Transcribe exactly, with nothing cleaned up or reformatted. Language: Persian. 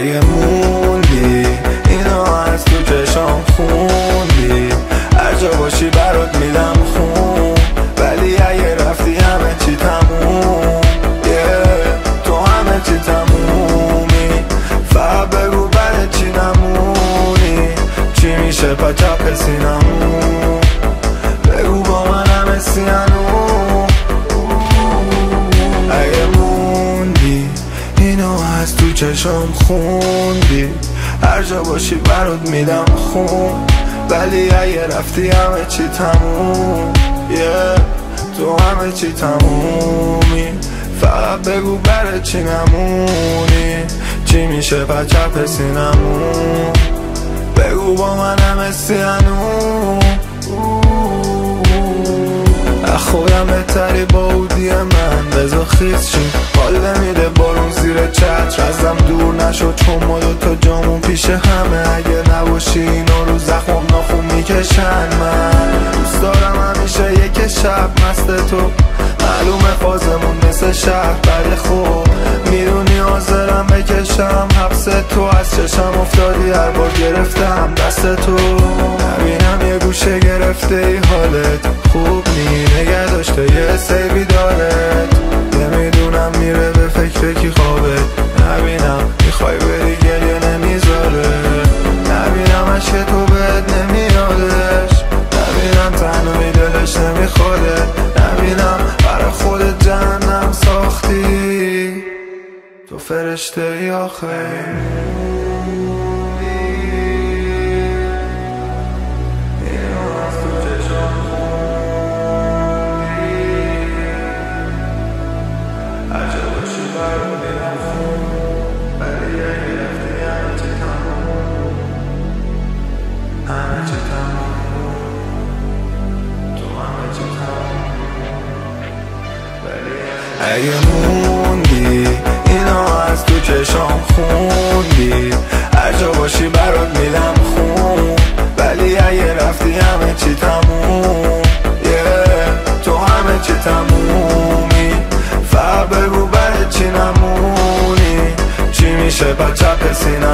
اگه موندی اینو از تو چشام خوندی، هر جا باشی برات میدم خون، ولی اگه رفتی همه چی تموم. yeah. تو همه چی تمومی، فقط بگو برای چی نمونی، چی میشه پا چپ سینمون، بگو با من همه سینمون. اگه موندی اینو از تو چشام خوندی، هر جا باشی برات میدم خون، ولی اگه رفتی همه چی تموم. yeah. تو همه چی تمومی، فقط بگو برای چی نمونی، چی میشه پا چپ سینمون، بگو با من همه سینمون. خودم بهتری با اودی من، بزا خیز شیم حال نمیده بارون زیر چتر، ازم دور نشد چون ما دوتا جامون پیش همه، اگه نباشی اینو رو زخمم ناخون میکشن. من دوست دارم همیشه یک شب مست تو، معلومه فازمون مثل شهر بر خوب، میدونی حاضرم بکشم حبس تو، از چشم افتادی هر بار گرفتم دست تو، نبینم یه گوشه گرفته ای حالت خوب نی، نگه داشته یه سیبی دارت، نمیدونم میره به فکر کی خوابت، نبینم میخوای بری گریه نمیذاره، نبینم عشق تو بهت نمیادش، نبینم تنهایی دلش نمیخواده، نبینم برای خودت جهنم ساختی، تو فرشته ای آخه. اگه موندی اینو از تو چشام خوندی، هر جا باشی برات میدم خون، ولی اگه رفتی همه چی تموم. yeah. تو همه چی تمومی، فقط بگو برای چی نمونی، چی میشه پا چپ سینم.